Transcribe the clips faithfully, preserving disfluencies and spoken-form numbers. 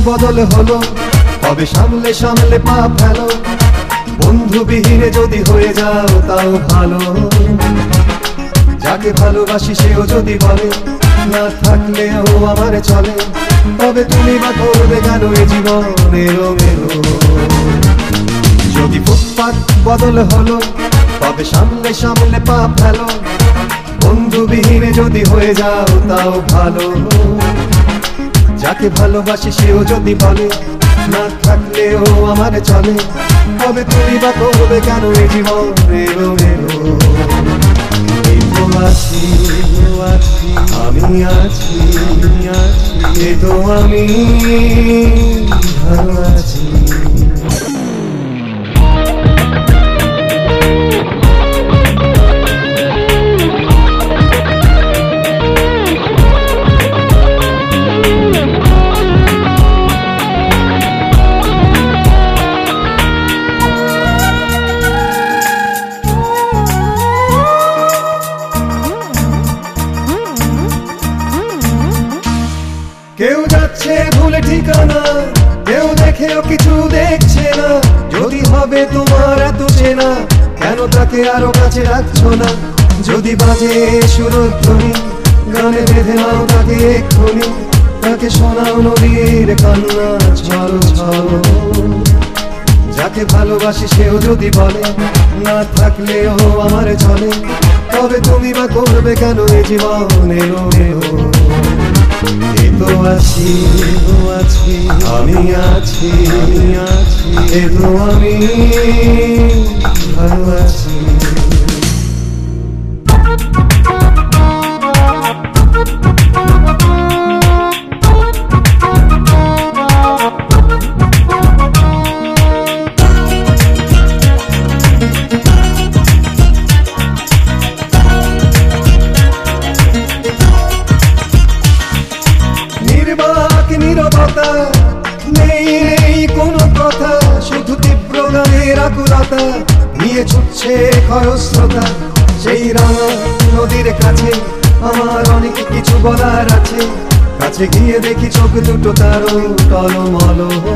বদল হলো, তবে সামলে সামলে পা ফেলো। বন্ধু বিহীনে যদি হয়ে যাও তাও ভালো, যাকে ভালোবাসি সেও যদি বলে না থাকলেও আমার চলে, তবে তুমি বা করবে কেন এ জীবন এলোমেলো। যদি ফুটপাত বদল হলো, তবে সামলে সামলে পা ফেলো। বন্ধু বিহীনে যদি হয়ে যাও তাও ভালো, যাকে ভালোবাসি সেও যদি বলে না থাকলেও আমার চলে, তবে তুমি বা করবে কেন এ জীবন এলোমেলো। এই তো আছি আছি আমি আছি আছি, এই তো আমি ভালো আছি। কেউ যাচ্ছে ভুলে ঠিকানা, কেউ দেখেও কিছু দেখছে না। যদি হবে তোমার এত চেনা, কেন তাকে আরো কাছে রাখছো না? যদি বাজে সুরধ্বনি, গানে বেঁধে নাও তাকে এক্ষুনি, তাকে শোনাও নদীর কান্না ছল ছল। যাকে ভালোবাসি সেও যদি বলে না থাকলেও আমার চলে, তবে তুমি বা করবে কেন এ জীবন এলোমেলো। এই তো আছি আছি আমি আছি আছি, এই তো আমি ভালো আছি। নীরবতা নেই নেই কোনো কথা, শুধু তীব্র গানের আকুলতা নিয়ে ছুটছে খরস্রোতা। সেই রাঙা নদীর কাছে আমার অনেক কিছু বলার আছে, কাছে গিয়ে দেখি চোখ দুটো তারও টলমল।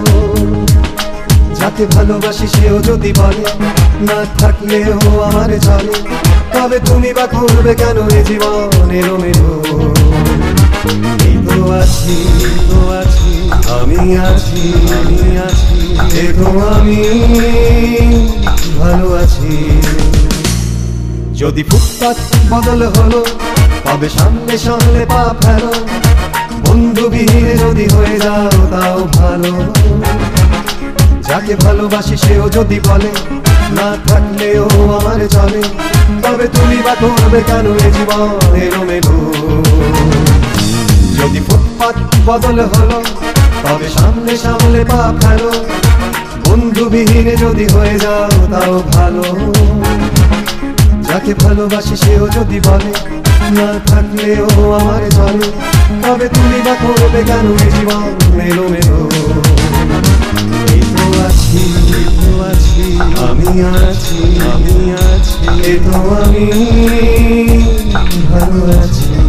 যাকে ভালোবাসি সেও যদি বলে না থাকলেও আমার চলে, তবে তুমি বা করবে কেন এ জীবন এলোমেলো। এই তো আছি তো আছি আমি আছি আমি আছি, এই তো আমি ভালো আছি। যদি ফুটপাত বদল হলো, তবে সামনে সামনে পা ফেলো। বন্ধু বিহীনে যদি হয়ে যাও তাও ভালো, যাকে ভালোবাসি সেও যদি বলে না থাকলেও আমার চলে, তবে তুমি বা করবে কেন এ জীবন এলোমেলো। যদি ফুটপাত বদল হলো, তবে সামনে সামনে পা ফেলো। বন্ধু বিহীনে যদি হয়ে যাও তাও ভালো, যাকে ভালোবাসি সেও যদি বলে না থাকলেও আমার চলে, তবে তুমি বা করবে কেন এ জীবন এলোমেলো। এই তো আছি তো আছি আমি আছি আমি আছি, এই তো আমি ভালো আছি।